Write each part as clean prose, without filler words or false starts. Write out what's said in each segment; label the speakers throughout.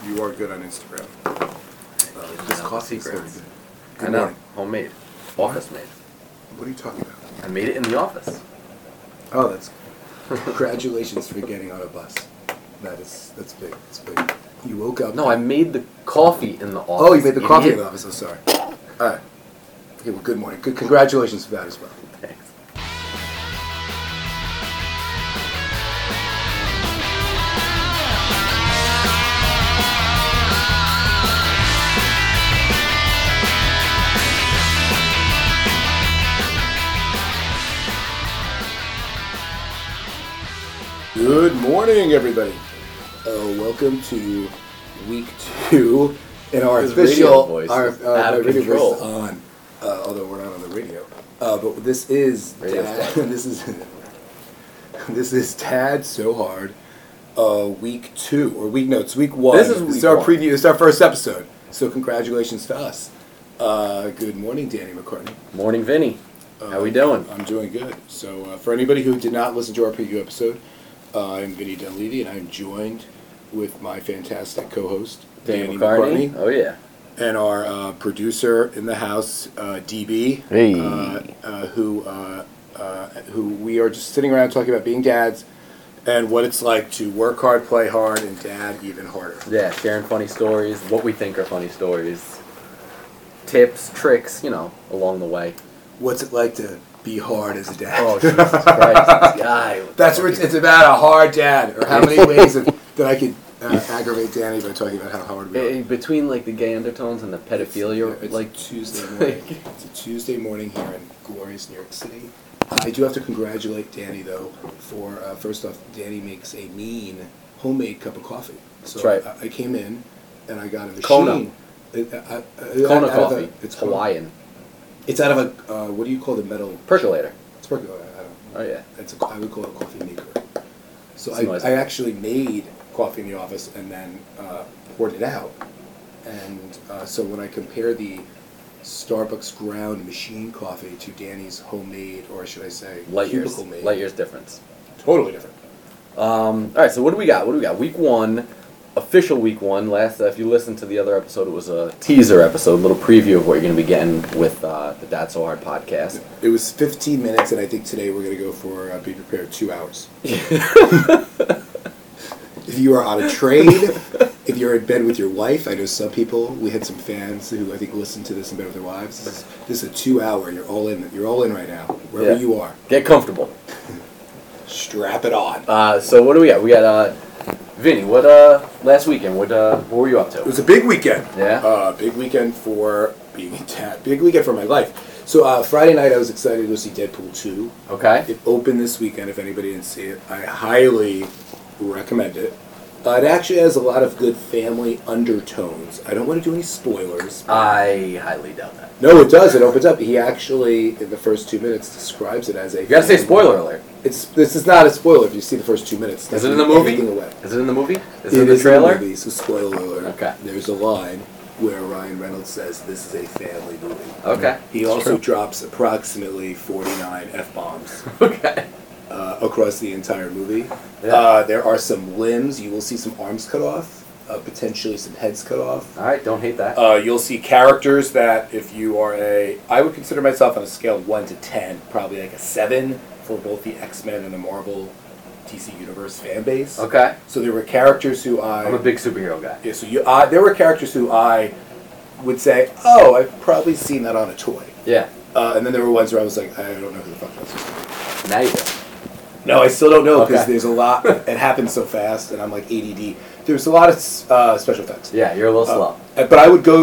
Speaker 1: You are good on Instagram.
Speaker 2: This coffee is very good.
Speaker 1: Good
Speaker 2: I know.
Speaker 1: morning.
Speaker 2: Homemade. Office made.
Speaker 1: What are you talking about?
Speaker 2: I made it in the office.
Speaker 1: Oh, that's congratulations for getting on a bus. That's big. That's big. You woke up.
Speaker 2: No, I made the coffee in the office.
Speaker 1: Oh, you made the coffee in
Speaker 2: idiot.
Speaker 1: the office. I'm sorry. All right. Okay. Well, good morning. Good. Congratulations for that as well.
Speaker 2: Thanks.
Speaker 1: Good morning, everybody. Welcome to week 2 in our
Speaker 2: His
Speaker 1: official
Speaker 2: radio voice
Speaker 1: our
Speaker 2: is out of
Speaker 1: radio
Speaker 2: control.
Speaker 1: voice is on. Although we're not on the radio. But this is
Speaker 2: Radio's
Speaker 1: Dad,
Speaker 2: fun.
Speaker 1: this is Tad So Hard. Week 2 or week it's week 1.
Speaker 2: This is week
Speaker 1: our
Speaker 2: 1.
Speaker 1: preview. It's our first episode. So congratulations to us. Good morning, Danny McCartney.
Speaker 2: Morning, Vinny. How we doing?
Speaker 1: I'm doing good. So for anybody who did not listen to our preview episode, I'm Vinny Dunleavy, and I'm joined with my fantastic co-host, Danny McCartney.
Speaker 2: Oh, yeah.
Speaker 1: And our producer in the house, DB,
Speaker 2: Hey.
Speaker 1: who we are just sitting around talking about being dads and what it's like to work hard, play hard, and dad even harder.
Speaker 2: Yeah, sharing funny stories, what we think are funny stories, tips, tricks, along the way.
Speaker 1: What's it like to be hard as a dad?
Speaker 2: Oh, Jesus Christ, this guy.
Speaker 1: That's what it's about, a hard dad. Or how many ways that I could aggravate Danny by talking about how hard we are.
Speaker 2: Between, the gay undertones and the pedophilia,
Speaker 1: It's Tuesday morning. It's a Tuesday morning here in glorious New York City. I do have to congratulate Danny, though, for, first off, Danny makes a mean homemade cup of coffee. So
Speaker 2: That's right.
Speaker 1: I came in and I got a machine.
Speaker 2: Kona. Kona
Speaker 1: out of
Speaker 2: coffee.
Speaker 1: It's
Speaker 2: Hawaiian.
Speaker 1: It's out of a, what do you call the metal?
Speaker 2: Percolator.
Speaker 1: It's percolator, I don't know.
Speaker 2: Oh, yeah.
Speaker 1: I would call it a coffee maker. So
Speaker 2: It's nice.
Speaker 1: I actually made coffee in the office and then poured it out. And so when I compare the Starbucks ground machine coffee to Danny's homemade, or should I say,
Speaker 2: Light years.
Speaker 1: cubicle made.
Speaker 2: Light years difference.
Speaker 1: Totally different.
Speaker 2: All right, so what do we got? Week 1, official week 1. Last, if you listened to the other episode, it was a teaser episode, a little preview of what you're going to be getting with the Dad So Hard podcast.
Speaker 1: It was 15 minutes, and I think today we're going to go for, be prepared, 2 hours. If you are on a trade, if you're in bed with your wife, I know some people, we had some fans who I think listened to this in bed with their wives. This is a 2-hour, you're all in right now, wherever you are.
Speaker 2: Get comfortable.
Speaker 1: Strap it on.
Speaker 2: So what do we got? We got, Vinny, what, last weekend, what were you up to?
Speaker 1: It was a big weekend.
Speaker 2: Yeah?
Speaker 1: Big weekend for being a dad. Big weekend for my life. So Friday night I was excited to go see Deadpool 2.
Speaker 2: Okay.
Speaker 1: It opened this weekend. If anybody didn't see it, I highly recommend it. It actually has a lot of good family undertones. I don't want to do any spoilers.
Speaker 2: I highly doubt that.
Speaker 1: No, it does. It opens up. He actually, in the first 2 minutes, describes it as a...
Speaker 2: You gotta say spoiler alert.
Speaker 1: This is not a spoiler if you see the first 2 minutes.
Speaker 2: Is it in the movie?
Speaker 1: Everything away.
Speaker 2: Is it in the movie? Is
Speaker 1: It
Speaker 2: it in the
Speaker 1: is
Speaker 2: trailer?
Speaker 1: in the movie, so spoiler alert.
Speaker 2: Okay.
Speaker 1: There's a line where Ryan Reynolds says, "This is a family movie."
Speaker 2: Okay.
Speaker 1: He also drops approximately 49 F-bombs
Speaker 2: Okay.
Speaker 1: across the entire movie.
Speaker 2: Yeah.
Speaker 1: There are some limbs. You will see some arms cut off, potentially some heads cut off.
Speaker 2: All right, don't hate that.
Speaker 1: You'll see characters that if you are I would consider myself on a scale of 1 to 10, probably like a 7 for both the X-Men and the Marvel DC Universe fan base.
Speaker 2: Okay.
Speaker 1: So there were characters who
Speaker 2: I'm a big superhero guy.
Speaker 1: Yeah, so there were characters who I would say, oh, I've probably seen that on a toy.
Speaker 2: Yeah.
Speaker 1: And then there were ones where I was like, I don't know who the fuck that is.
Speaker 2: Now you do.
Speaker 1: No, I still don't know because
Speaker 2: Okay.
Speaker 1: there's a lot. It happens so fast, and I'm like ADD. There's a lot of special effects.
Speaker 2: Yeah, you're a little slow.
Speaker 1: But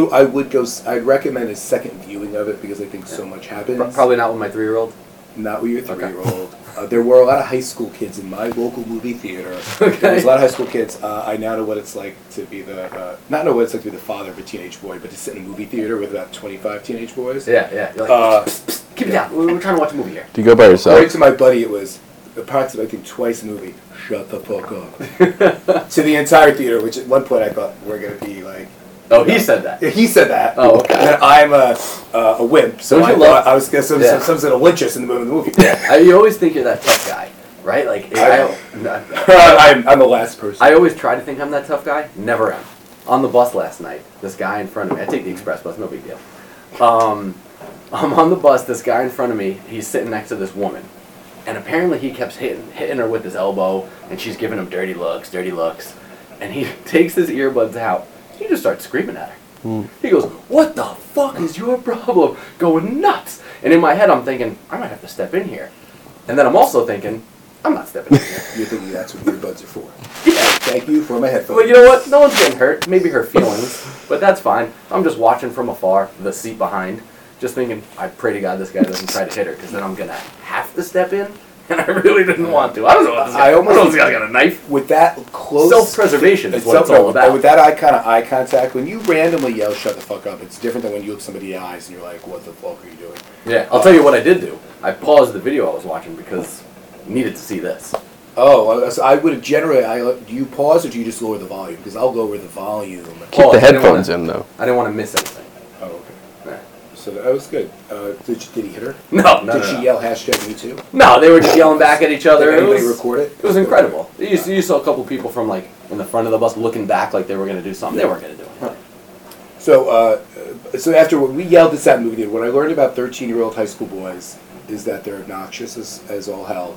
Speaker 1: I'd recommend a second viewing of it because I think so much happens.
Speaker 2: Probably not with my 3-year-old.
Speaker 1: Not with your
Speaker 2: Okay.
Speaker 1: 3-year-old. There were a lot of high school kids in my local movie theater.
Speaker 2: Okay.
Speaker 1: There was a lot of high school kids. I now know what it's like to be not know what it's like to be the father of a teenage boy, but to sit in a movie theater with about 25 teenage boys.
Speaker 2: Yeah. You're like, psst, psst, keep it down. We're trying to watch a movie here.
Speaker 3: Do you go by yourself?
Speaker 1: Right to my buddy, it was approximately, I think, twice the movie. Shut the fuck up. To the entire theater, which at one point I thought we're gonna be like.
Speaker 2: Oh, he said that.
Speaker 1: Yeah, he said that.
Speaker 2: Oh, okay.
Speaker 1: And I'm a wimp, so
Speaker 2: Don't
Speaker 1: I
Speaker 2: you
Speaker 1: thought
Speaker 2: love-
Speaker 1: I was gonna some sort of lynch us in the movie.
Speaker 2: You always think you're that tough guy, right? Like,
Speaker 1: I'm the last person.
Speaker 2: I always try to think I'm that tough guy. Never am. on the bus last night. This guy in front of me. I take the express bus, no big deal. I'm on the bus. This guy in front of me. He's sitting next to this woman, and apparently he kept hitting her with his elbow, and she's giving him dirty looks, and he takes his earbuds out. He just starts screaming at her. He goes, "What the fuck is your problem?" Going nuts. And in my head, I'm thinking, I might have to step in here. And then I'm also thinking, I'm not stepping in here.
Speaker 1: You're thinking that's what earbuds are for.
Speaker 2: Yeah.
Speaker 1: Thank you for my headphones.
Speaker 2: Well, you know what? No one's getting hurt. Maybe her feelings, but that's fine. I'm just watching from afar, the seat behind, just thinking, I pray to God this guy doesn't try to hit her, because then I'm going to have to step in, and I really didn't want to. I don't know what this guy, I don't know if this guy's got a knife.
Speaker 1: With that close...
Speaker 2: Self-preservation is what it's all about.
Speaker 1: With that kind of eye contact, when you randomly yell, shut the fuck up, it's different than when you look somebody in the eyes and you're like, what the fuck are you doing?
Speaker 2: Yeah, I'll tell you what I did do. I paused the video I was watching because I needed to see this.
Speaker 1: Oh, so I would generally, do you pause or do you just lower the volume? Because I'll lower the volume.
Speaker 3: Keep the headphones in, though.
Speaker 2: I didn't want to miss anything.
Speaker 1: Oh, okay.
Speaker 2: Yeah.
Speaker 1: So that was good. Did he hit her?
Speaker 2: No.
Speaker 1: Did she yell hashtag me too?
Speaker 2: No, they were just yelling back at each other.
Speaker 1: Did anybody record it?
Speaker 2: It was incredible. You saw a couple people from like in the front of the bus looking back like they were going to do something. They weren't going to do anything.
Speaker 1: So after we yelled at that movie theater, what I learned about 13-year-old high school boys is that they're obnoxious as all hell.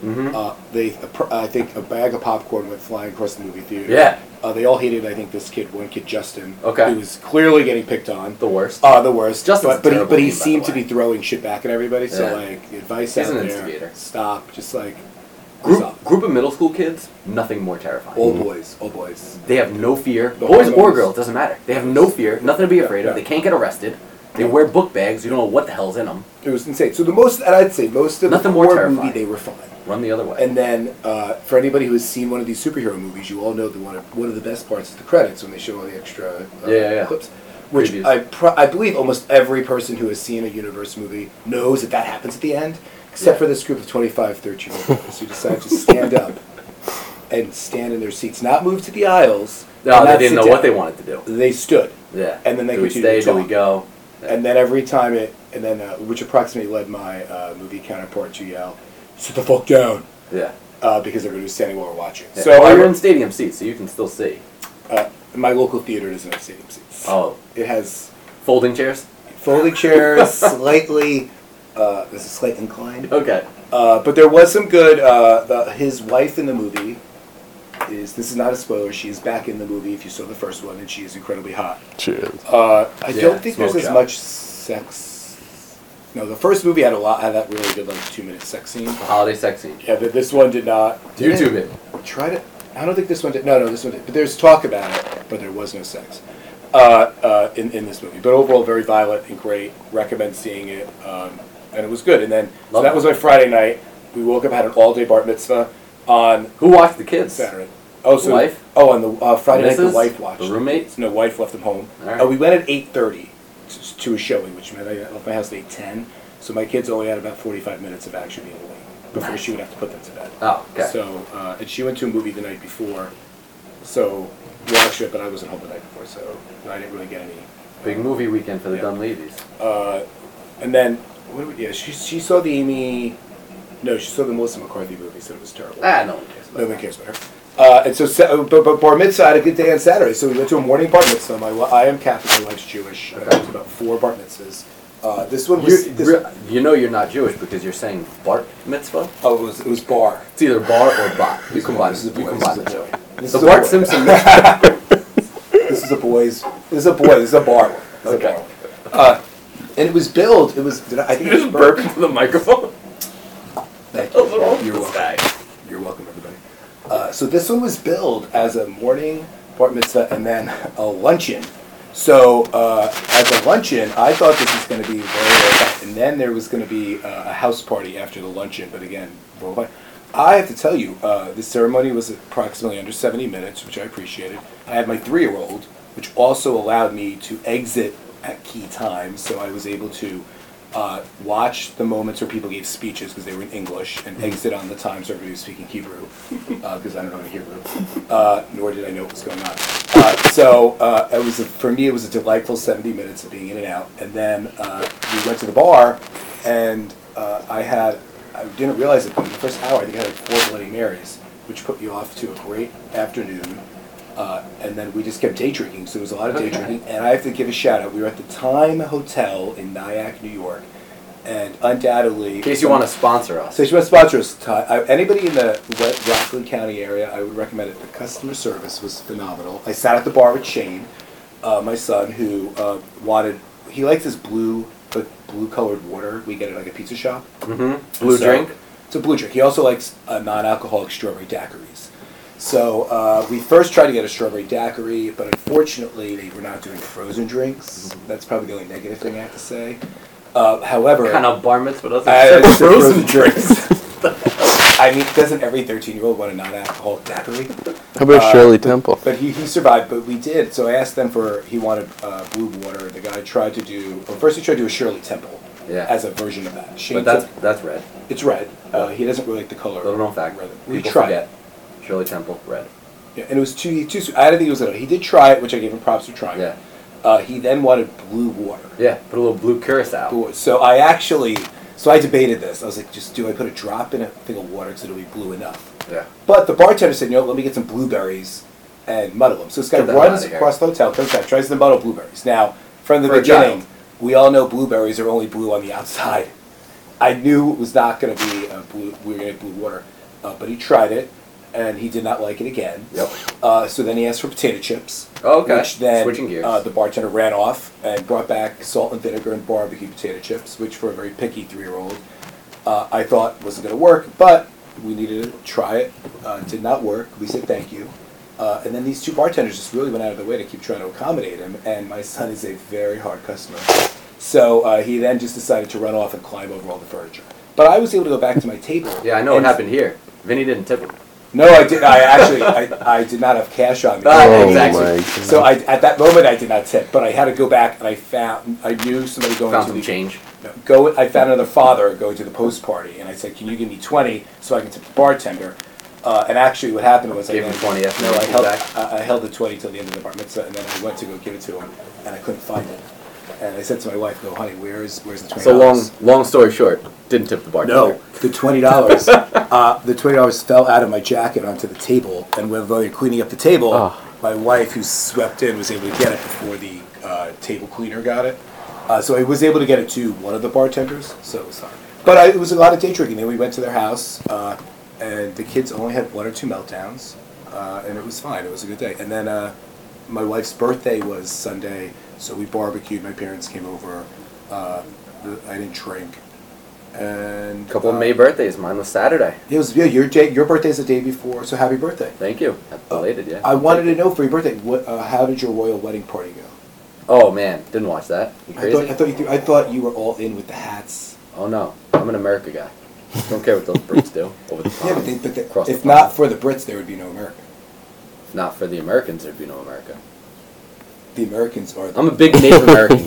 Speaker 1: I think a bag of popcorn went flying across the movie theater.
Speaker 2: Yeah.
Speaker 1: They all hated, I think, this kid, one kid, Justin.
Speaker 2: Okay.
Speaker 1: Who was clearly getting picked on.
Speaker 2: The worst.
Speaker 1: The worst.
Speaker 2: Justin's
Speaker 1: but he
Speaker 2: terrible name, by
Speaker 1: seemed
Speaker 2: the
Speaker 1: to be
Speaker 2: way.
Speaker 1: throwing shit back at everybody. So
Speaker 2: Yeah.
Speaker 1: like, the advice
Speaker 2: He's
Speaker 1: out
Speaker 2: an
Speaker 1: there,
Speaker 2: instigator.
Speaker 1: stop. Just like
Speaker 2: Group of middle school kids, nothing more terrifying.
Speaker 1: All boys.
Speaker 2: They have no fear.
Speaker 1: The
Speaker 2: Boys or
Speaker 1: hormones.
Speaker 2: girls, doesn't matter. They have no fear, nothing to be afraid of.
Speaker 1: Yeah.
Speaker 2: They can't get arrested. They wear book bags. You don't know what the hell's in them.
Speaker 1: It was insane. So I'd say most of
Speaker 2: Nothing
Speaker 1: the
Speaker 2: more
Speaker 1: horror
Speaker 2: terrifying.
Speaker 1: movie, they were fine.
Speaker 2: Run the other way.
Speaker 1: And then, for anybody who has seen one of these superhero movies, you all know that one of the best parts is the credits when they show all the extra clips. Which
Speaker 2: Previews.
Speaker 1: I believe almost every person who has seen a universe movie knows that happens at the end, except for this group of 25, 13-year-old boys who decide to stand up and stand in their seats, not move to the aisles.
Speaker 2: No, they didn't know what they wanted to do.
Speaker 1: They stood.
Speaker 2: Yeah.
Speaker 1: And then they
Speaker 2: do we
Speaker 1: continued
Speaker 2: stay?
Speaker 1: to
Speaker 2: Do we
Speaker 1: talk.
Speaker 2: go? Yeah.
Speaker 1: And then every time which approximately led my movie counterpart to yell, "Sit the fuck down!"
Speaker 2: Yeah.
Speaker 1: Because everybody was standing while we're watching.
Speaker 2: Yeah.
Speaker 1: So
Speaker 2: you're in stadium seats, so you can still see.
Speaker 1: My local theater doesn't have stadium seats.
Speaker 2: Oh.
Speaker 1: It has
Speaker 2: Folding chairs?
Speaker 1: folding chairs, slightly. There's a slight incline.
Speaker 2: Okay.
Speaker 1: But there was some good. His wife in the movie this is not a spoiler. She is back in the movie if you saw the first one, and she is incredibly hot.
Speaker 3: Cheers.
Speaker 1: I don't think
Speaker 2: smoke
Speaker 1: there's as
Speaker 2: shop.
Speaker 1: much sex. No, the first movie had that really good 2-minute sex scene.
Speaker 2: The holiday sex scene.
Speaker 1: Yeah, but this one did not.
Speaker 2: YouTube it.
Speaker 1: Tried it. I don't think this one did. No, this one did. But there's talk about it, but there was no sex in this movie. But overall, very violent and great. Recommend seeing it, and it was good. And then so that was my Friday night. We woke up, had an all-day bar mitzvah on
Speaker 2: Who watched the kids?
Speaker 1: Saturday. Oh, so
Speaker 2: Wife?
Speaker 1: Oh, on the Friday night, the
Speaker 2: Missus?
Speaker 1: wife watched.
Speaker 2: The roommate?
Speaker 1: No, wife left them home.
Speaker 2: All right.
Speaker 1: We went at 8:30 to a showing, which meant I left my house at 8:10. So my kids only had about 45 minutes of actually being awake before she would have to put them to bed.
Speaker 2: Oh, okay.
Speaker 1: So, and she went to a movie the night before. So, we watched it, but I wasn't home the night before, so I didn't really get any.
Speaker 2: Big movie weekend for the
Speaker 1: Yeah.
Speaker 2: Dunn ladies.
Speaker 1: And then, she saw the Amy. No, she saw the Melissa McCarthy movie, so it was terrible.
Speaker 2: No one cares about
Speaker 1: No one cares about her. And so, but bar mitzvah, I had a good day on Saturday. So we went to a morning bar mitzvah. I am Catholic, my wife's Jewish. I went to about 4 bar mitzvahs. This one was.
Speaker 2: You know you're not Jewish because you're saying Bart mitzvah?
Speaker 1: Oh, it was bar.
Speaker 2: It's either bar or bot. You combine
Speaker 1: This is a
Speaker 2: you
Speaker 1: boy.
Speaker 2: combine
Speaker 1: This
Speaker 2: the
Speaker 1: is a
Speaker 2: two.
Speaker 1: boy. This
Speaker 2: The
Speaker 1: is a
Speaker 2: Bart
Speaker 1: boy.
Speaker 2: Simpson mitzvah.
Speaker 1: This is a boy's. This is a boy. This is a bar. This is a
Speaker 2: Okay.
Speaker 1: bar. And it was billed. It was. I think
Speaker 2: You
Speaker 1: it was
Speaker 2: just burp into the microphone.
Speaker 1: Thank
Speaker 2: A little
Speaker 1: you. You're
Speaker 2: this
Speaker 1: welcome.
Speaker 2: guy.
Speaker 1: You're welcome, everybody. So this one was billed as a morning bar mitzvah and then a luncheon. So as a luncheon, I thought this was going to be very fun. And then there was going to be a house party after the luncheon. But again, I have to tell you, the ceremony was approximately under 70 minutes, which I appreciated. I had my 3-year-old, which also allowed me to exit at key times. So I was able to watch the moments where people gave speeches because they were in English and exit on the times everybody was speaking Hebrew because I don't know any Hebrew, nor did I know what was going on. For me, it was a delightful 70 minutes of being in and out. And then we went to the bar, and I didn't realize it, but in the first hour, I think I had 4 Bloody Marys, which put me off to a great afternoon. And then we just kept day drinking, so it was a lot of day drinking. And I have to give a shout out. We were at the Time Hotel in Nyack, New York, and undoubtedly...
Speaker 2: In case you want to sponsor us.
Speaker 1: So if you want to sponsor us, anybody in the Rockland County area, I would recommend it. The customer service was phenomenal. I sat at the bar with Shane, my son, who he likes this blue colored water. We get it at like a pizza shop.
Speaker 2: Mm-hmm. Blue drink?
Speaker 1: It's a blue drink. He also likes non-alcoholic strawberry daiquiris. So we first tried to get a strawberry daiquiri, but unfortunately they were not doing frozen drinks. That's probably the only negative thing I have to say. However...
Speaker 2: What kind of bar mitzvah doesn't
Speaker 1: frozen drinks. I mean, doesn't every 13-year-old want a non-alcoholic daiquiri?
Speaker 3: How about Shirley Temple?
Speaker 1: But he survived, but we did. So I asked them he wanted blue water. The guy tried to do... Well, first he tried to do a Shirley Temple as a version of that.
Speaker 2: But that's red.
Speaker 1: It's red. He doesn't really like the color.
Speaker 2: Little known fact.
Speaker 1: We
Speaker 2: People
Speaker 1: tried
Speaker 2: forget. Shirley Temple, red.
Speaker 1: Yeah, and it was too sweet. I didn't think it was enough. He did try it, which I gave him props for trying.
Speaker 2: Yeah.
Speaker 1: He then wanted blue water.
Speaker 2: Yeah, put a little blue curacao.
Speaker 1: So I debated this. I was like, do I put a drop in a thing of water because it'll be blue enough?
Speaker 2: Yeah.
Speaker 1: But the bartender said, let me get some blueberries and muddle them. So this guy runs across the hotel, comes back, tries to muddle blueberries. Now, from the beginning, we all know blueberries are only blue on the outside. I knew it was not going to be blue. We were going to get blue water, but he tried it. And he did not like it again.
Speaker 2: Yep.
Speaker 1: So then he asked for potato chips.
Speaker 2: Okay.
Speaker 1: Which then
Speaker 2: Switching gears.
Speaker 1: The bartender ran off and brought back salt and vinegar and barbecue potato chips, which for a very picky 3-year-old, I thought wasn't going to work. But we needed to try it. It did not work. We said thank you. And then these two bartenders just really went out of their way to keep trying to accommodate him. And my son is a very hard customer. So he then just decided to run off and climb over all the furniture. But I was able to go back to my table.
Speaker 2: Yeah, I know what happened here. Vinny didn't tip him.
Speaker 1: No, I did. I did not have cash on me.
Speaker 2: Exactly.
Speaker 1: So at that moment I did not tip, but I had to go back and I knew somebody going
Speaker 2: Found
Speaker 1: to
Speaker 2: some
Speaker 1: the
Speaker 2: change.
Speaker 1: I found another father going to the post party, and I said, "Can you give me 20 so I can tip the bartender?" And actually, what happened was
Speaker 2: Gave him 20.
Speaker 1: I held the 20 till the end of the bar mitzvah, and then I went to go give it to him, and I couldn't find it. And I said to my wife, "Go, honey, where's the $20?"
Speaker 2: So long story short, didn't tip the bartender.
Speaker 1: No, the $20. The $20 fell out of my jacket onto the table, and while we were cleaning up the table, my wife, who swept in, was able to get it before the table cleaner got it. So I was able to get it to one of the bartenders. So it was hard, but it was a lot of day drinking. Then we went to their house, and the kids only had 1 or 2 meltdowns, and it was fine. It was a good day. And then my wife's birthday was Sunday. So we barbecued. My parents came over. I didn't drink. And
Speaker 2: A couple of May birthdays. Mine was Saturday.
Speaker 1: It was your birthday's the day before. So happy birthday!
Speaker 2: Thank you. Belated, yeah.
Speaker 1: I wanted to know for your birthday, how did your royal wedding party go?
Speaker 2: Oh man, didn't watch that. You crazy?
Speaker 1: I thought you were all in with the hats.
Speaker 2: Oh no, I'm an America guy. Don't care what those Brits do over the pond.
Speaker 1: Yeah,
Speaker 2: Across the
Speaker 1: if
Speaker 2: pond.
Speaker 1: not for the Brits, there would be no America.
Speaker 2: If not for the Americans, there'd be no America.
Speaker 1: The Americans are.
Speaker 2: I'm a big Native American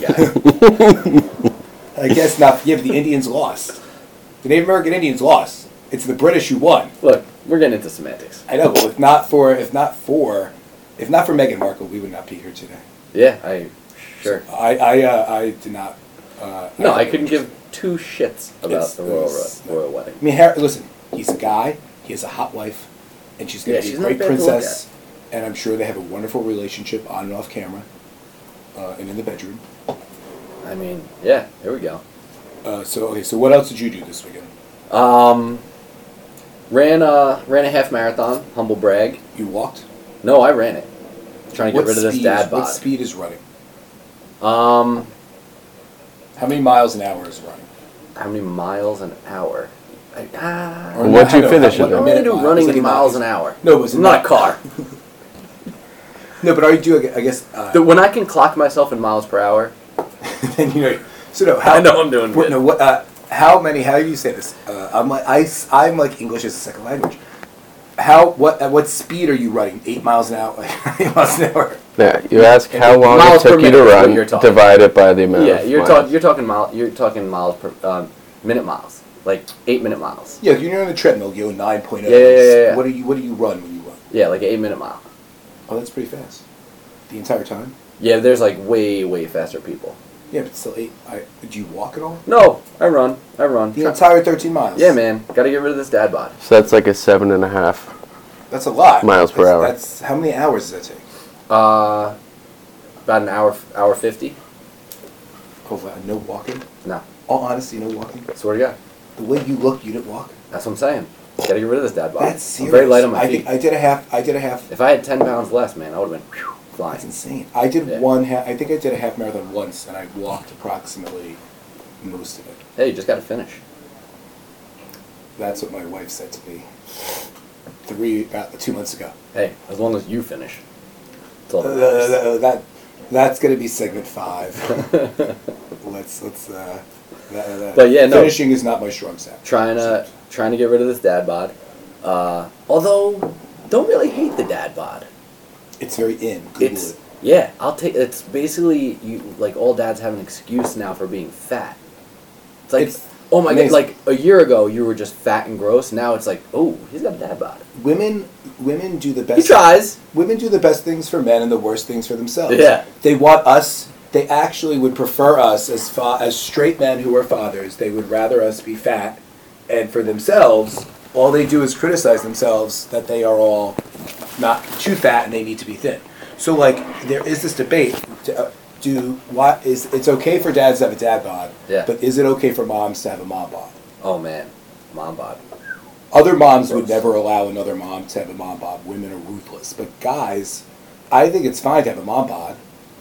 Speaker 2: guy.
Speaker 1: I guess not. Yeah, but the Indians lost. The Native American Indians lost. It's the British who won.
Speaker 2: Look, we're getting into semantics.
Speaker 1: I know, but if not for Meghan Markle, we would not be here today.
Speaker 2: Yeah, sure.
Speaker 1: I did not.
Speaker 2: No, I couldn't give 2 shits about the royal wedding.
Speaker 1: I mean, Harry, listen, he's a guy. He has a hot wife, and she's going to be a great princess. And I'm sure they have a wonderful relationship on and off camera, and in the bedroom.
Speaker 2: I mean, yeah, there we go.
Speaker 1: So what else did you do this weekend?
Speaker 2: Ran a half marathon, humble brag.
Speaker 1: You walked?
Speaker 2: No, I ran it. Trying to get rid of this dad bod.
Speaker 1: What speed is running?
Speaker 2: How
Speaker 1: many miles an hour is running?
Speaker 2: How many miles an hour?
Speaker 3: What'd you finish it
Speaker 2: I'm going to do running in miles an hour.
Speaker 1: No, it was
Speaker 2: not a car.
Speaker 1: No, but are you doing? I guess
Speaker 2: when I can clock myself in miles per hour,
Speaker 1: then you know. So no,
Speaker 2: I know I'm doing good.
Speaker 1: No, what? How many? How do you say this? I'm like English as a second language. At what speed are you running? 8 miles an hour? 8 miles an hour?
Speaker 3: Yeah, you ask how long it took you to run, divide it by the amount.
Speaker 2: Yeah,
Speaker 3: of miles.
Speaker 2: you're talking miles per minute miles, like 8-minute miles.
Speaker 1: Yeah, if you're on the treadmill, you go 9.0.
Speaker 2: Yeah.
Speaker 1: What do you run when you run?
Speaker 2: Yeah, like an 8-minute mile.
Speaker 1: Oh, that's pretty fast. The entire time?
Speaker 2: Yeah, there's like way faster people.
Speaker 1: Yeah, but still 8. Do you walk at all?
Speaker 2: No, I run. The
Speaker 1: entire 13 miles?
Speaker 2: Yeah, man. Got to get rid of this dad bod.
Speaker 3: So that's like a 7.5.
Speaker 1: That's a lot.
Speaker 3: Miles per hour.
Speaker 1: That's how many hours does that take?
Speaker 2: About an hour 50.
Speaker 1: Oh, wow, no walking?
Speaker 2: No.
Speaker 1: All honesty, no walking?
Speaker 2: Swear to God.
Speaker 1: The way you look, you didn't walk?
Speaker 2: That's what I'm saying. Gotta get rid of this dad bod.
Speaker 1: That's serious.
Speaker 2: I'm very light on my feet.
Speaker 1: I did a half.
Speaker 2: If I had 10 pounds less, man, I would have been flying.
Speaker 1: That's insane. I did
Speaker 2: Yeah.
Speaker 1: one half. I think I did a half marathon once, and I walked approximately most of it.
Speaker 2: Hey, you just gotta finish.
Speaker 1: That's what my wife said to me about 2 months ago.
Speaker 2: Hey, as long as you finish. That's all that matters.
Speaker 1: That's gonna be segment 5.
Speaker 2: But yeah, no.
Speaker 1: Finishing is not my strong suit.
Speaker 2: Trying to get rid of this dad bod. Although, don't really hate the dad bod.
Speaker 1: It's very in. Google it.
Speaker 2: Yeah, it's basically like all dads have an excuse now for being fat. It's like, oh my god, like a year ago you were just fat and gross. Now it's like, oh, he's got a dad bod.
Speaker 1: Women do the best.
Speaker 2: He tries.
Speaker 1: Women do the best things for men and the worst things for themselves.
Speaker 2: Yeah.
Speaker 1: They want us. They actually would prefer us as straight men who are fathers. They would rather us be fat, and for themselves, all they do is criticize themselves that they are all not too fat and they need to be thin. So like there is this debate. It's okay for dads to have a dad bod,
Speaker 2: yeah.
Speaker 1: But is it okay for moms to have a mom bod?
Speaker 2: Oh man, mom bod.
Speaker 1: Other moms would never allow another mom to have a mom bod. Women are ruthless. But guys, I think it's fine to have a mom bod.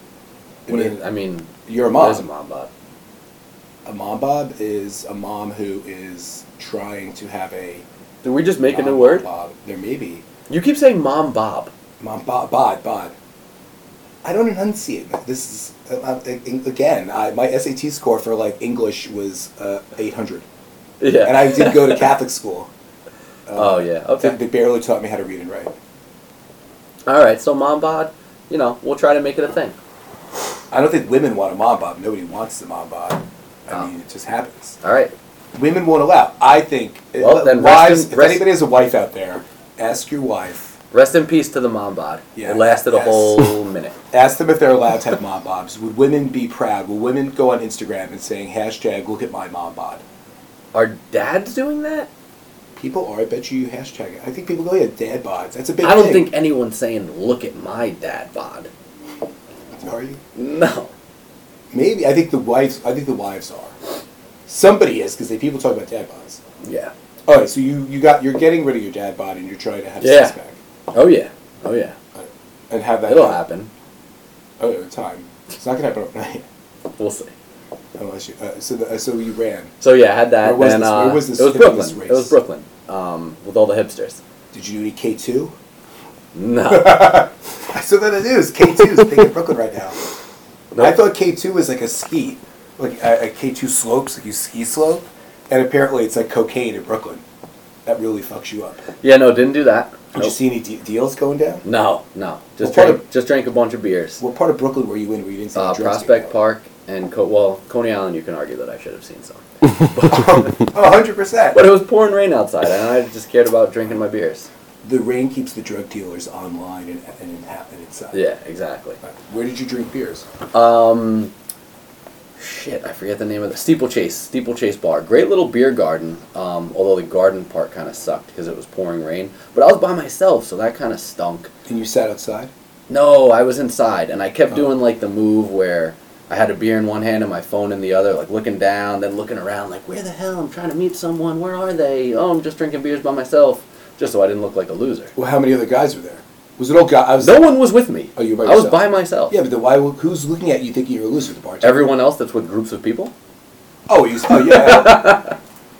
Speaker 2: I mean,
Speaker 1: you're a mom.
Speaker 2: What is a mom bod?
Speaker 1: A mom bod is a mom who is trying to have a...
Speaker 2: Did we just make a new word?
Speaker 1: Bob. There may be.
Speaker 2: You keep saying mom bob.
Speaker 1: Mom bod. I don't enunciate. This is, again, my SAT score for like English was 800.
Speaker 2: Yeah.
Speaker 1: And I did go to Catholic school.
Speaker 2: Oh yeah, okay.
Speaker 1: They barely taught me how to read and write.
Speaker 2: All right, so mom bod, we'll try to make it a thing.
Speaker 1: I don't think women want a mom bod. Nobody wants the mom bod. I mean, it just happens.
Speaker 2: All right.
Speaker 1: Women won't allow. I think.
Speaker 2: Well, then
Speaker 1: wives, if anybody has a wife out there, ask your wife.
Speaker 2: Rest in peace to the mom bod.
Speaker 1: Yeah,
Speaker 2: it lasted a whole minute.
Speaker 1: Ask them if they're allowed to have mom bods. Would women be proud? Will women go on Instagram and saying, hashtag, look at my mom bod?
Speaker 2: Are dads doing that?
Speaker 1: People are. I bet you hashtag it. I think people go, yeah, dad bods. That's a big
Speaker 2: I don't
Speaker 1: thing.
Speaker 2: think anyone's saying, look at my dad bod.
Speaker 1: Are you?
Speaker 2: No.
Speaker 1: Maybe. I think the wives are. Somebody is, because people talk about dad bods.
Speaker 2: Yeah.
Speaker 1: All right, so you're getting rid of your dad bod and you're trying to have a six pack.
Speaker 2: Oh yeah. Oh yeah.
Speaker 1: And have that.
Speaker 2: It'll happen.
Speaker 1: Oh, time. It's not gonna happen overnight.
Speaker 2: We'll see.
Speaker 1: Unless you. So you ran.
Speaker 2: So yeah, I had that.
Speaker 1: Where was this?
Speaker 2: It was Brooklyn. It was Brooklyn. With all the hipsters.
Speaker 1: Did you do any K2?
Speaker 2: No.
Speaker 1: I saw that in the news. K2 is big in Brooklyn right now. Nope. I thought K2 was like a ski, like a K2 slopes, like you ski slope, and apparently it's like cocaine in Brooklyn. That really fucks you up.
Speaker 2: Yeah, no, didn't do that.
Speaker 1: Did you see any deals going down?
Speaker 2: No. Just drank a bunch of beers.
Speaker 1: What part of Brooklyn were you in where you didn't see drugs?
Speaker 2: Prospect Park and Coney Island. You can argue that I should have seen some.
Speaker 1: 100%.
Speaker 2: But it was pouring rain outside, and I just cared about drinking my beers.
Speaker 1: The rain keeps the drug dealers online and inside.
Speaker 2: Yeah, exactly.
Speaker 1: Where did you drink beers?
Speaker 2: Shit, I forget the name of the Steeplechase Bar. Great little beer garden, although the garden part kind of sucked because it was pouring rain. But I was by myself, so that kind of stunk.
Speaker 1: And you sat outside?
Speaker 2: No, I was inside, and I kept doing like the move where I had a beer in one hand and my phone in the other, like looking down, then looking around, like, where the hell? I'm trying to meet someone. Where are they? Oh, I'm just drinking beers by myself, just so I didn't look like a loser.
Speaker 1: Well, how many other guys were there? Was it all guys?
Speaker 2: No one was with me.
Speaker 1: Oh, you were by
Speaker 2: yourself?
Speaker 1: yourself?
Speaker 2: I was by myself.
Speaker 1: Yeah, but then who's looking at you thinking you're a loser? The bartender?
Speaker 2: Everyone else that's with groups of people.
Speaker 1: Oh, yeah.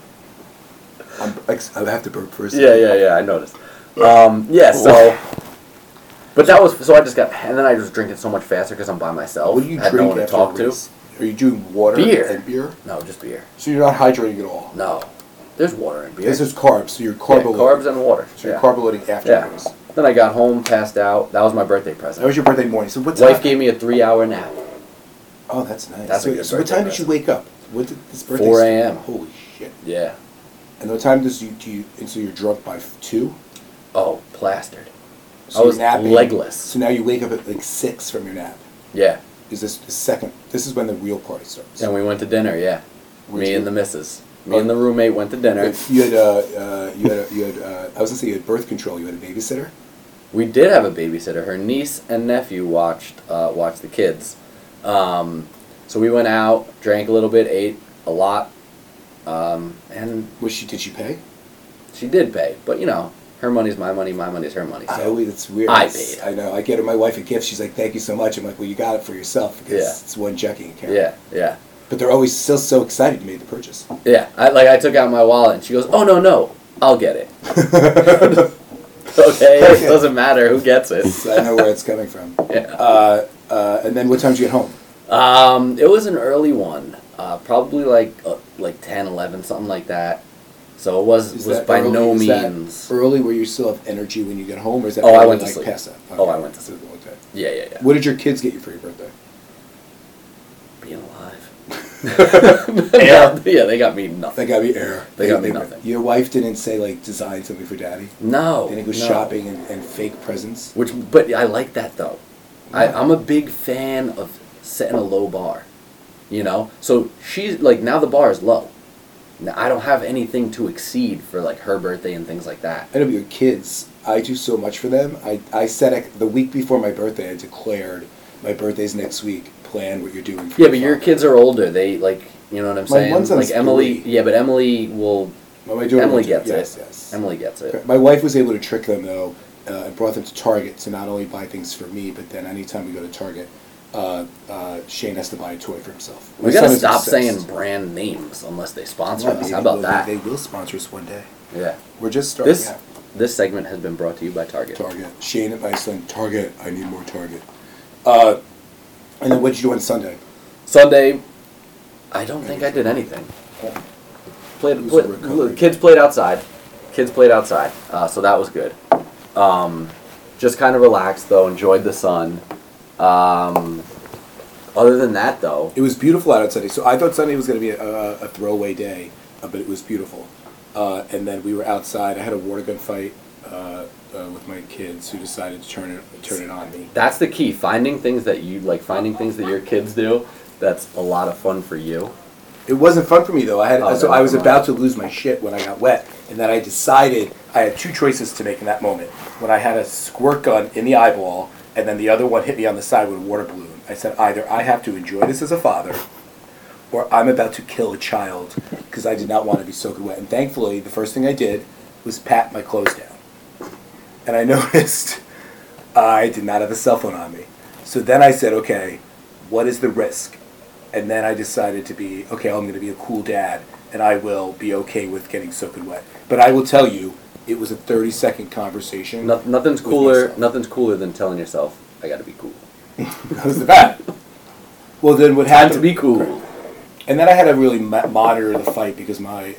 Speaker 1: I have to burp first.
Speaker 2: Yeah, I noticed. So... But that was... So I just got... And then I was drinking so much faster because I'm by myself.
Speaker 1: What do you
Speaker 2: drink
Speaker 1: drink
Speaker 2: no one
Speaker 1: after
Speaker 2: to talk to?
Speaker 1: Are you doing water and beer?
Speaker 2: No, just beer.
Speaker 1: So you're not hydrating at all?
Speaker 2: No. There's water and beer.
Speaker 1: This is carbs, so you're carb loading.
Speaker 2: Carbs and water.
Speaker 1: So you're carb loading afterwards.
Speaker 2: Then I got home, passed out. That was my birthday present.
Speaker 1: That was your birthday morning. So what time?
Speaker 2: Wife gave me a 3-hour nap.
Speaker 1: Oh, that's nice.
Speaker 2: That's
Speaker 1: so what time did you wake up? What did this birthday
Speaker 2: 4 a.m.
Speaker 1: Holy shit.
Speaker 2: Yeah.
Speaker 1: And what time so you're drunk by 2?
Speaker 2: Oh, plastered.
Speaker 1: So
Speaker 2: I was
Speaker 1: napping,
Speaker 2: legless.
Speaker 1: So now you wake up at like 6 from your nap.
Speaker 2: Yeah.
Speaker 1: Is this the second? This is when the real party starts.
Speaker 2: And we went to dinner, yeah. Me and the missus. Me and the roommate went to dinner.
Speaker 1: You had I was gonna say you had birth control. You had a babysitter.
Speaker 2: We did have a babysitter. Her niece and nephew watched the kids. So we went out, drank a little bit, ate a lot, and
Speaker 1: Did she pay?
Speaker 2: she did pay. But you know, her money's my money's her money. So
Speaker 1: It's weird.
Speaker 2: I paid.
Speaker 1: I know. I get my wife a gift. She's like, "Thank you so much." I'm like, "Well, you got it for yourself because it's one checking account."
Speaker 2: Yeah.
Speaker 1: But they're always still so excited you made the purchase.
Speaker 2: Yeah. I took out my wallet and she goes, "Oh no, I'll get it." Okay, it doesn't matter who gets it.
Speaker 1: I know where it's coming from.
Speaker 2: Yeah.
Speaker 1: And then what time did you get home?
Speaker 2: It was an early one, probably like 10, 11, something like that. So it was by
Speaker 1: early?
Speaker 2: no
Speaker 1: Is that
Speaker 2: means
Speaker 1: early where you still have energy when you get home, or is that
Speaker 2: I
Speaker 1: early,
Speaker 2: went to
Speaker 1: like
Speaker 2: sleep.
Speaker 1: past that?
Speaker 2: Oh, I went to sleep.
Speaker 1: Okay.
Speaker 2: Yeah.
Speaker 1: What did your kids get you for your birthday?
Speaker 2: Being alive.
Speaker 1: Air.
Speaker 2: Yeah, they got me nothing.
Speaker 1: They got me air.
Speaker 2: They got me nothing.
Speaker 1: Your wife didn't say like design something for daddy?
Speaker 2: No.
Speaker 1: They didn't go shopping and fake presents?
Speaker 2: But I like that though. I'm a big fan of setting a low bar. You know? So she's like, now the bar is low. Now I don't have anything to exceed for like her birthday and things like that.
Speaker 1: I know, but your kids, I do so much for them. I said the week before my birthday, I declared my birthday's next week. Plan what you're doing. For
Speaker 2: But your kids are older. They like, you know what I'm saying?
Speaker 1: One son's
Speaker 2: like Emily.
Speaker 1: 3.
Speaker 2: Yeah, but Emily will. Emily gets it.
Speaker 1: Yes.
Speaker 2: Emily gets it.
Speaker 1: My wife was able to trick them though, and brought them to Target to not only buy things for me, but then anytime we go to Target, Shane has to buy a toy for himself.
Speaker 2: We gotta stop saying brand names unless they sponsor us. How about that?
Speaker 1: They will sponsor us one day.
Speaker 2: Yeah.
Speaker 1: We're just starting.
Speaker 2: This segment has been brought to you by Target.
Speaker 1: Shane at Iceland. Target. I need more Target. And then what did you do on Sunday?
Speaker 2: Sunday, I don't think I did anything. Kids played outside. So that was good. Just kind of relaxed though. Enjoyed the sun. Other than that though,
Speaker 1: It was beautiful out on Sunday. So I thought Sunday was going to be a throwaway day, but it was beautiful. And then we were outside. I had a water gun fight with my kids who decided to turn it on me.
Speaker 2: that's the key. Finding things that you like. Finding things that your kids do. That's a lot of fun for you.
Speaker 1: It wasn't fun for me though. I was
Speaker 2: come
Speaker 1: about to lose my shit when I got wet, and then I decided I had two choices to make in that moment. When I had a squirt gun in the eyeball, and then the other one hit me on the side with a water balloon. I said either I have to enjoy this as a father, or I'm about to kill a child because I did not want to be soaking wet. And thankfully, the first thing I did was pat my clothes down, and I noticed I did not have a cell phone on me. So then I said, okay, what is the risk? And then I decided to be, okay, I'm going to be a cool dad, and I will be okay with getting soaking wet. But I will tell you, it was a 30-second conversation.
Speaker 2: Nothing's
Speaker 1: with
Speaker 2: cooler.
Speaker 1: myself.
Speaker 2: Nothing's cooler than telling yourself, "I got to be cool."
Speaker 1: How's that? Well, then what
Speaker 2: Time
Speaker 1: happened?
Speaker 2: to be cool.
Speaker 1: And then I had to really monitor the fight because my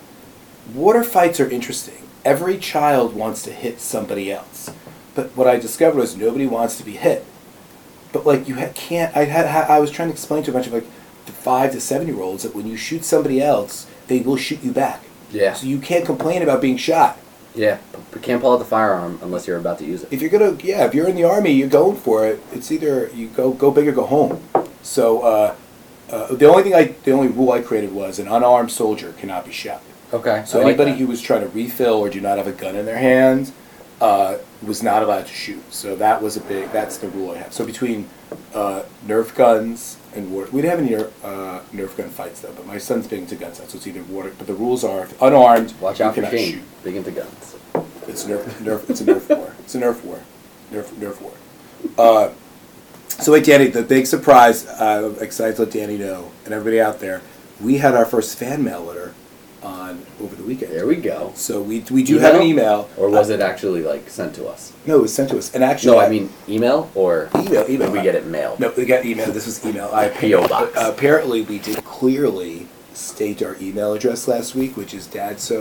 Speaker 1: water fights are interesting. Every child wants to hit somebody else, but what I discovered was nobody wants to be hit. But like can't. I was trying to explain to a bunch of like the 5 to 7-year-olds that when you shoot somebody else, they will shoot you back.
Speaker 2: Yeah.
Speaker 1: So you can't complain about being shot.
Speaker 2: Yeah. But can't pull out the firearm unless you're about to use it.
Speaker 1: If you're in the army, you're going for it. It's either you go big or go home. So the only rule I created was an unarmed soldier cannot be shot.
Speaker 2: Okay.
Speaker 1: So anybody who was trying to refill or do not have a gun in their hand was not allowed to shoot. So that's the rule I have. So between Nerf guns and water, we didn't have any Nerf gun fights though. But my son's big into guns, so it's either water. But the rules are unarmed.
Speaker 2: Watch
Speaker 1: you
Speaker 2: out for
Speaker 1: cannot
Speaker 2: Shane.
Speaker 1: shoot.
Speaker 2: Big into guns.
Speaker 1: It's Nerf. It's a Nerf war. It's a Nerf war. Nerf war. So wait, Danny, the big surprise. I'm excited to let Danny know and everybody out there. We had our first fan mail letter over the weekend.
Speaker 2: There we go.
Speaker 1: So we do have an email.
Speaker 2: Or was it actually like sent to us?
Speaker 1: No, it was sent to us. And actually,
Speaker 2: No, I mean email or
Speaker 1: email.
Speaker 2: did we get it mailed?
Speaker 1: No, we got email. This was email.
Speaker 2: P.O. box.
Speaker 1: Apparently, we did clearly state our email address last week, which is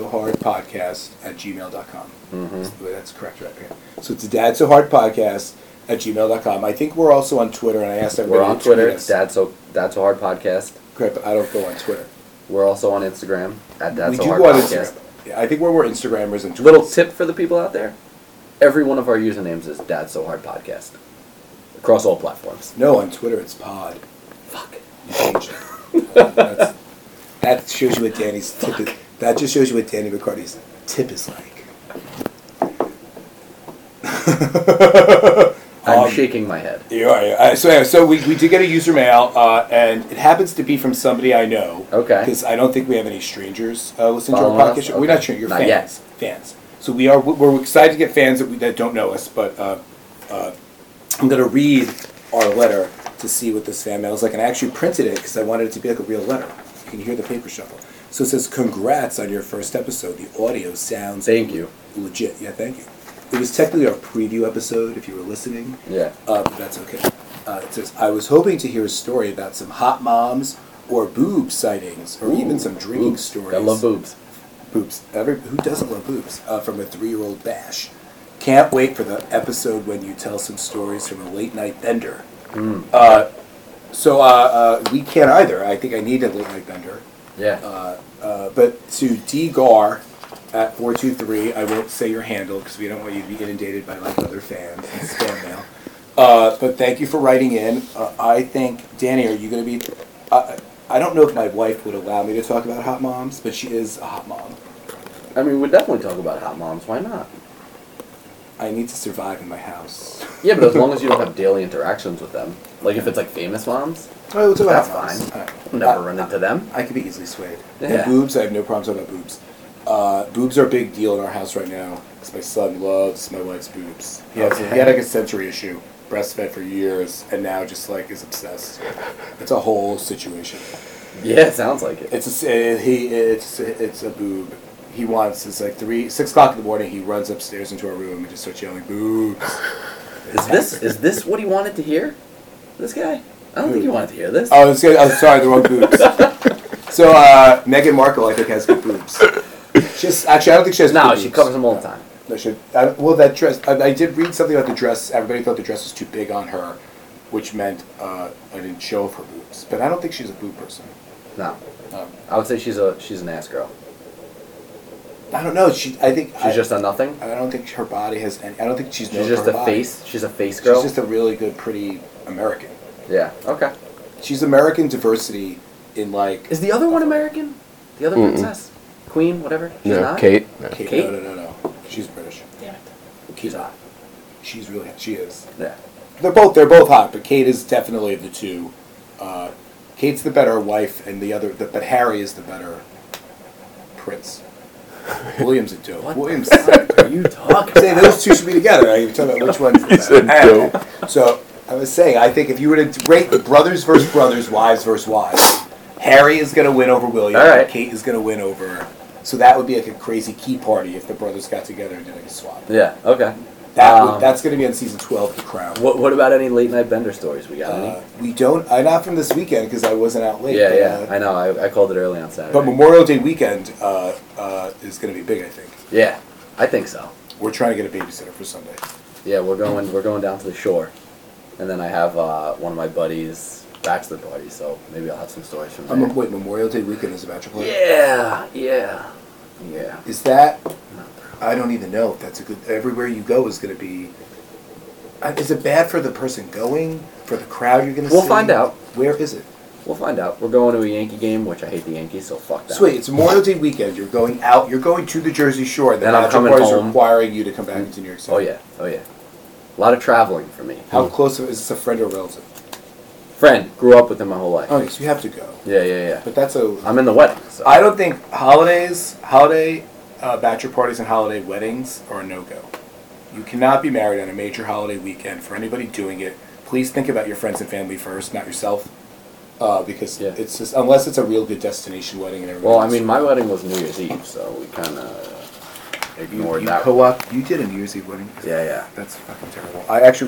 Speaker 1: dadsohardpodcast@gmail.com.
Speaker 2: Mm-hmm.
Speaker 1: That's correct, right? Okay. So it's dadsohardpodcast@gmail.com. I think we're also on Twitter, and I asked everybody.
Speaker 2: We're on
Speaker 1: to
Speaker 2: Twitter.
Speaker 1: tweet
Speaker 2: It's
Speaker 1: us.
Speaker 2: Dad So Hard Podcast.
Speaker 1: Correct, but I don't go on Twitter.
Speaker 2: We're also on Instagram at Dad
Speaker 1: We
Speaker 2: So
Speaker 1: do
Speaker 2: Hard
Speaker 1: go on
Speaker 2: Podcast.
Speaker 1: Instagram. Yeah, I think we're more Instagrammers and Twitters.
Speaker 2: Little tip for the people out there: every one of our usernames is Dad So Hard Podcast across all platforms.
Speaker 1: No, on Twitter it's pod.
Speaker 2: Fuck.
Speaker 1: You changed it. That shows you what Danny's tip is. That just shows you what Danny McCarty's tip is like.
Speaker 2: I'm shaking my head.
Speaker 1: You are. So we did get a user mail, and it happens to be from somebody I know.
Speaker 2: Okay.
Speaker 1: Because I don't think we have any strangers listening to our
Speaker 2: Following
Speaker 1: podcast.
Speaker 2: us?
Speaker 1: We're
Speaker 2: Okay.
Speaker 1: not strangers. You're
Speaker 2: Not
Speaker 1: fans.
Speaker 2: yet.
Speaker 1: Fans. So we're excited to get fans that don't know us, but I'm going to read our letter to see what this fan mail is like. And I actually printed it because I wanted it to be like a real letter. You can hear the paper shuffle. So it says, "Congrats on your first episode. The audio sounds
Speaker 2: Thank you.
Speaker 1: legit." Yeah, thank you. It was technically our preview episode if you were listening.
Speaker 2: Yeah.
Speaker 1: But that's okay. It says, "I was hoping to hear a story about some hot moms or boob sightings, or even some drinking
Speaker 2: Boobs.
Speaker 1: stories."
Speaker 2: I love boobs.
Speaker 1: Boobs. Who doesn't love boobs? From a 3-year-old Bash. Can't wait for the episode when you tell some stories from a late night bender. So we can't either. I think I need a late night bender.
Speaker 2: Yeah.
Speaker 1: But to D Gar at 423, I won't say your handle because we don't want you to be inundated by like other fans and spam mail. But thank you for writing in. I think, Danny, are you going to be... I don't know if my wife would allow me to talk about hot moms, but she is a hot mom.
Speaker 2: I mean, we'd definitely talk about hot moms. Why not?
Speaker 1: I need to survive in my house.
Speaker 2: Yeah, but as long as you don't have daily interactions with them. Like if it's like famous moms,
Speaker 1: Oh, we'll talk
Speaker 2: that's
Speaker 1: about hot moms.
Speaker 2: fine.
Speaker 1: All right.
Speaker 2: I'll never run into them.
Speaker 1: I can be easily swayed.
Speaker 2: Yeah.
Speaker 1: And boobs, I have no problems talking about boobs. Boobs are a big deal in our house right now because my son loves my wife's boobs. He had like a sensory issue, breastfed for years, and now just like is obsessed. It's a whole situation.
Speaker 2: Yeah, it sounds like it.
Speaker 1: It's a boob. He wants, it's like 6 o'clock in the morning, he runs upstairs into our room and just starts yelling, "Boobs."
Speaker 2: Is this what he wanted to hear? This guy? I don't think he wanted to hear this.
Speaker 1: Oh, sorry, the wrong boobs. So, Meghan Markle, I think, has good boobs. Actually, I don't think she has good
Speaker 2: No,
Speaker 1: boobs.
Speaker 2: she covers them all the time.
Speaker 1: No, that dress, I did read something about the dress. Everybody thought the dress was too big on her, which meant I didn't show her boobs. But I don't think she's a boob person.
Speaker 2: No. I would say she's an ass girl.
Speaker 1: I don't know. She's
Speaker 2: Just a nothing?
Speaker 1: I don't think her body has any. I don't think she's known
Speaker 2: She's just
Speaker 1: for her
Speaker 2: a
Speaker 1: body.
Speaker 2: face? She's a face girl?
Speaker 1: She's just a really good, pretty American.
Speaker 2: Yeah, okay.
Speaker 1: She's American diversity in like.
Speaker 2: Is the other one American? The other princess? Queen, whatever? She's
Speaker 3: No,
Speaker 2: not?
Speaker 3: Kate. No.
Speaker 2: Kate?
Speaker 1: No. She's British.
Speaker 2: Damn it.
Speaker 1: She's hot. She's really hot. She is.
Speaker 2: Yeah.
Speaker 1: They're both hot, but Kate is definitely of the two. Kate's the better wife, and but Harry is the better prince. William's a dope.
Speaker 2: What
Speaker 1: William's.
Speaker 2: the fuck are you talking
Speaker 1: Say those two should be together. I can tell about which one.
Speaker 3: He said dope.
Speaker 1: So I was saying, I think if you were to rate the brothers versus brothers, wives versus wives, Harry is going to win over William.
Speaker 2: All right.
Speaker 1: And Kate is going to win over. So that would be like a crazy key party if the brothers got together and did like a swap.
Speaker 2: Yeah, okay.
Speaker 1: That's going to be on season 12 of The Crown.
Speaker 2: What about any late night bender stories? We got any?
Speaker 1: We don't. Not from this weekend because I wasn't out late.
Speaker 2: Yeah,
Speaker 1: but,
Speaker 2: I know. I called it early on Saturday.
Speaker 1: But Memorial Day weekend is going to be big. I think
Speaker 2: Yeah, I think so.
Speaker 1: we're trying to get a babysitter for Sunday.
Speaker 2: Yeah, we're going down to the shore, and then I have one of my buddies' bachelor party, so maybe I'll have some stories from there.
Speaker 1: Wait, Memorial Day weekend is a bachelor party.
Speaker 2: Yeah.
Speaker 1: Is that? I don't even know if that's a good. Everywhere you go is going to be. Is it bad for the person going? For the crowd you're going to see?
Speaker 2: We'll find out.
Speaker 1: Where is it?
Speaker 2: We'll find out. We're going to a Yankee game, which I hate the Yankees, so fuck that.
Speaker 1: Sweet. It's Memorial Day weekend. You're going out. You're going to the Jersey Shore. The
Speaker 2: Then I'm
Speaker 1: bachelor
Speaker 2: coming
Speaker 1: party's
Speaker 2: home.
Speaker 1: requiring you to come back into New York City.
Speaker 2: Oh yeah. A lot of traveling for me.
Speaker 1: How close is this? A friend or relative?
Speaker 2: Friend, grew up with him my whole life.
Speaker 1: Oh, so you have to go.
Speaker 2: Yeah.
Speaker 1: But that's a.
Speaker 2: I'm in the wedding, so.
Speaker 1: I don't think holiday bachelor parties and holiday weddings are a no-go. You cannot be married on a major holiday weekend. For anybody doing it, please think about your friends and family first, not yourself. Because it's just, unless it's a real good destination wedding and everything.
Speaker 2: Well, I mean, my wedding was New Year's Eve, so we kind of ignored that.
Speaker 1: You did a New Year's Eve wedding?
Speaker 2: Yeah.
Speaker 1: That's fucking terrible.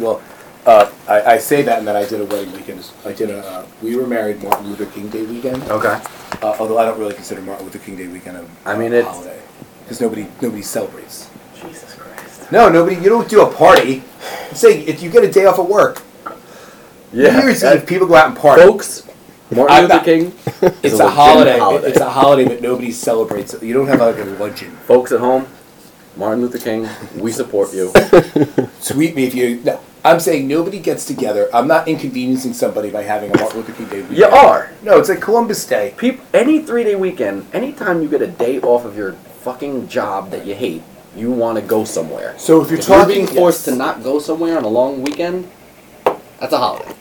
Speaker 1: I say that and then I did a wedding weekend. We were married Martin Luther King Day weekend.
Speaker 2: Okay.
Speaker 1: Although I don't really consider Martin Luther King Day weekend a holiday. Because nobody celebrates.
Speaker 2: Jesus Christ.
Speaker 1: No, nobody. You don't do a party. Say if you get a day off of work.
Speaker 2: Yeah.
Speaker 1: New Year's Eve, people go out and party.
Speaker 2: Folks, Martin Luther King.
Speaker 1: It's a holiday. It's a holiday, but nobody celebrates it. You don't have like a luncheon.
Speaker 2: Folks at home, Martin Luther King, we support you.
Speaker 1: Tweet me if you. No, I'm saying nobody gets together. I'm not inconveniencing somebody by having a Martin Luther King Day weekend.
Speaker 2: You are.
Speaker 1: No, it's like Columbus Day.
Speaker 2: Any 3-day weekend, anytime you get a day off of your fucking job that you hate, you want to go somewhere.
Speaker 1: So if you're
Speaker 2: If
Speaker 1: talking,
Speaker 2: being forced to not go somewhere on a long weekend, that's a holiday.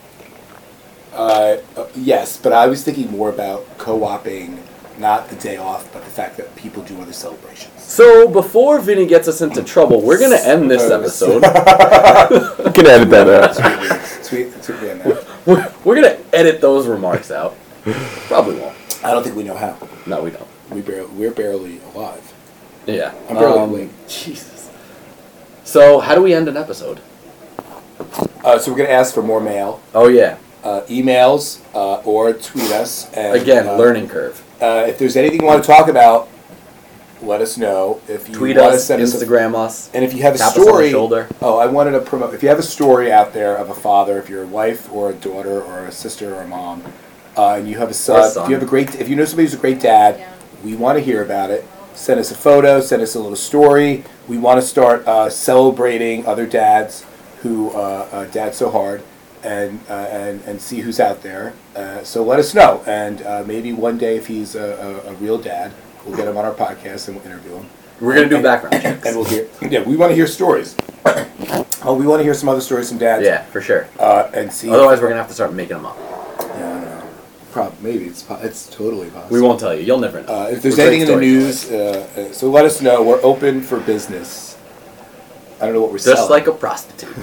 Speaker 1: Yes, but I was thinking more about co-oping not the day off, but the fact that people do other celebrations.
Speaker 2: So before Vinny gets us into trouble, we're gonna end this episode.
Speaker 3: You can edit that out.
Speaker 1: Sweet on that.
Speaker 2: We're gonna edit those remarks out. Probably won't.
Speaker 1: I don't think we know how.
Speaker 2: No, we don't.
Speaker 1: We're barely alive.
Speaker 2: Yeah.
Speaker 1: I'm barely awake.
Speaker 2: Jesus. So how do we end an episode?
Speaker 1: So we're gonna ask for more mail,
Speaker 2: Oh yeah.
Speaker 1: emails, or tweet us. And,
Speaker 2: Again, learning curve.
Speaker 1: If there's anything you want to talk about, let us know. If you
Speaker 2: Tweet
Speaker 1: want
Speaker 2: us,
Speaker 1: to send
Speaker 2: Instagram us.
Speaker 1: and if you have a
Speaker 2: Tap us on the
Speaker 1: story,
Speaker 2: shoulder.
Speaker 1: I wanted to promote. If you have a story out there of a father, if you're a wife or a daughter or a sister or a mom, and you have a son,
Speaker 2: son.
Speaker 1: if you know somebody who's a great dad, we want to hear about it. Send us a photo. Send us a little story. We want to start celebrating other dads who dad so hard, and see who's out there. So let us know, and maybe one day if he's a real dad, we'll get him on our podcast and we'll interview him.
Speaker 2: We're gonna do background checks.
Speaker 1: And we'll hear. Yeah, we want to hear stories. We want to hear some other stories from dads.
Speaker 2: Yeah, for sure.
Speaker 1: And see.
Speaker 2: Otherwise, we're gonna have to start making them up.
Speaker 1: Yeah, I don't know. Maybe it's totally possible.
Speaker 2: We won't tell you. You'll never know.
Speaker 1: If there's
Speaker 2: We're
Speaker 1: anything in the
Speaker 2: storytellers.
Speaker 1: news, so let us know. We're open for business. I don't know what we're
Speaker 2: Just
Speaker 1: selling.
Speaker 2: like a prostitute.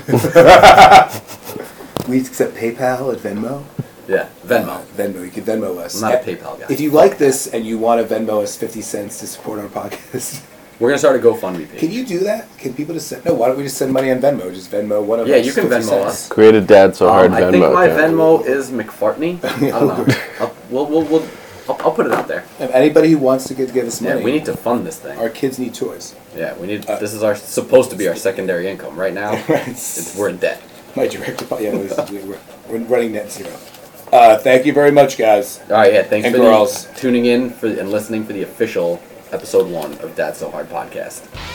Speaker 1: We accept PayPal at Venmo.
Speaker 2: Yeah, Venmo.
Speaker 1: Venmo. You can Venmo us.
Speaker 2: I'm not a PayPal guy.
Speaker 1: If you like this and you want to Venmo us 50 cents to support our podcast,
Speaker 2: We're gonna start a GoFundMe page.
Speaker 1: can you do that? Can people just send? No, why don't we just send money on Venmo? Just Venmo one of us.
Speaker 2: Yeah, you can
Speaker 1: 50
Speaker 2: Venmo
Speaker 1: cents.
Speaker 2: us.
Speaker 3: Create a Dad So Hard
Speaker 2: I
Speaker 3: Venmo
Speaker 2: think my
Speaker 3: account.
Speaker 2: Venmo is McFartney. I don't know. I'll put it out there.
Speaker 1: If anybody who wants to give us money,
Speaker 2: Yeah, we need to fund this thing.
Speaker 1: our kids need toys.
Speaker 2: Yeah, we need. This is supposed to be our secondary income. Right now, we're in debt.
Speaker 1: My direct deposit. Yeah, we're running net zero. Thank you very much, guys.
Speaker 2: All right, yeah. Thanks
Speaker 1: And
Speaker 2: for
Speaker 1: girls.
Speaker 2: tuning in and listening for the official episode 1 of Dad So Hard podcast.